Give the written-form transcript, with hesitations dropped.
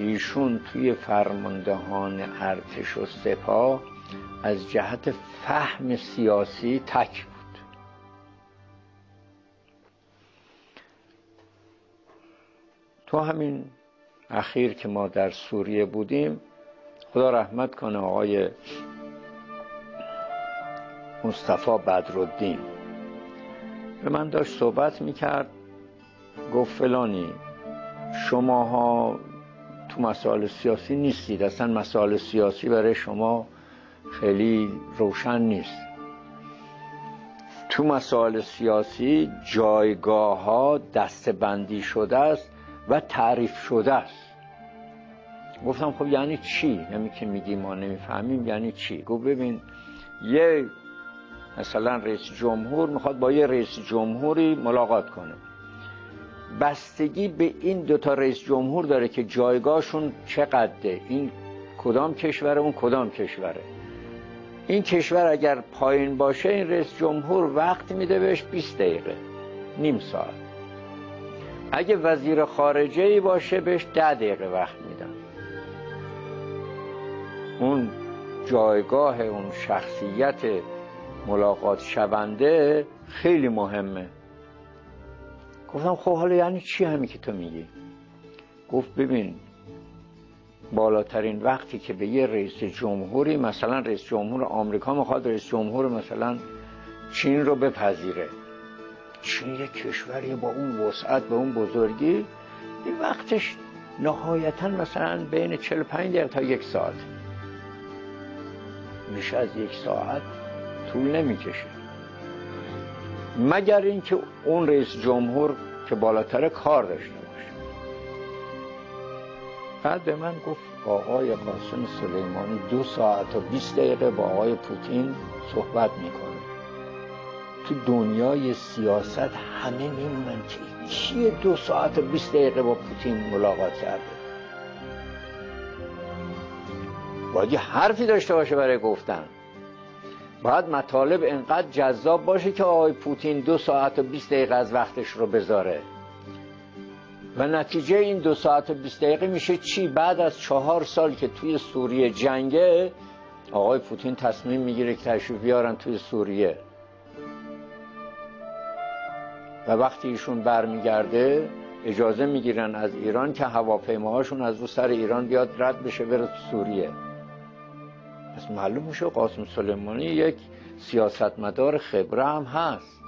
ایشون توی فرماندهان ارتش و سپاه از جهت فهم سیاسی تک بود. تو همین اخیر که ما در سوریه بودیم، خدا رحمت کنه آقای مصطفی بدرالدین به من داشت صحبت میکرد، گفت فلانی شماها تو مسائل سیاسی نیستید، اصلا مسائل سیاسی برای شما خیلی روشن نیست. تو مسائل سیاسی جایگاه ها دسته‌بندی شده است و تعریف شده است. گفتم خب یعنی چی؟ یعنی که میگی ما نمیفهمیم یعنی چی؟ گفت ببین یه مثلا رئیس جمهور میخواد با یه رئیس جمهوری ملاقات کنه، بستگی به این دوتا رئیس جمهور داره که جایگاهشون چقدره، این کدام کشوره اون کدام کشوره. این کشور اگر پایین باشه این رئیس جمهور وقت میده بهش 20 دقیقه، نیم ساعت. اگه وزیر خارجه‌ای باشه بهش 10 دقیقه وقت میدن. اون جایگاه اون شخصیت ملاقات شونده خیلی مهمه. گفتم خب حالا یعنی چی همین که تو میگی؟ گفت ببین بالاترین وقتی که به یه رئیس جمهوری، مثلا رئیس جمهور آمریکا میخواد رئیس جمهور مثلا چین رو بپذیره، چین یه کشوری با اون وسعت با اون بزرگی، این وقتش نهایتا مثلا بین 45 دقیقه تا 1 ساعت، بیش از 1 ساعت طول نمیکشه، مگر اینکه اون رئیس جمهور که بالاتر کار داشته باشه. بعد به من گفت آقای قاسم سلیمانی 2 ساعت و 20 دقیقه با آقای پوتین صحبت میکنه. تو دنیای سیاست همه میمونن که کیه 2 ساعت و 20 دقیقه با پوتین ملاقات کرده. باید یه حرفی داشته باشه برای گفتن، باید مطالب انقدر جذاب باشه که آقای پوتین 2 ساعت و 20 دقیقه از وقتش رو بذاره. و نتیجه این 2 ساعت و 20 دقیقه میشه چی؟ بعد از 4 سال که توی سوریه جنگه، آقای پوتین تصمیم میگیره که تشریف بیارن توی سوریه و وقتی ایشون برمیگرده اجازه میگیرن از ایران که هواپیماهاشون از رو سر ایران بیاد رد بشه بره سوریه. پس معلوم میشه قاسم سلیمانی یک سیاستمدار خبره هم هست.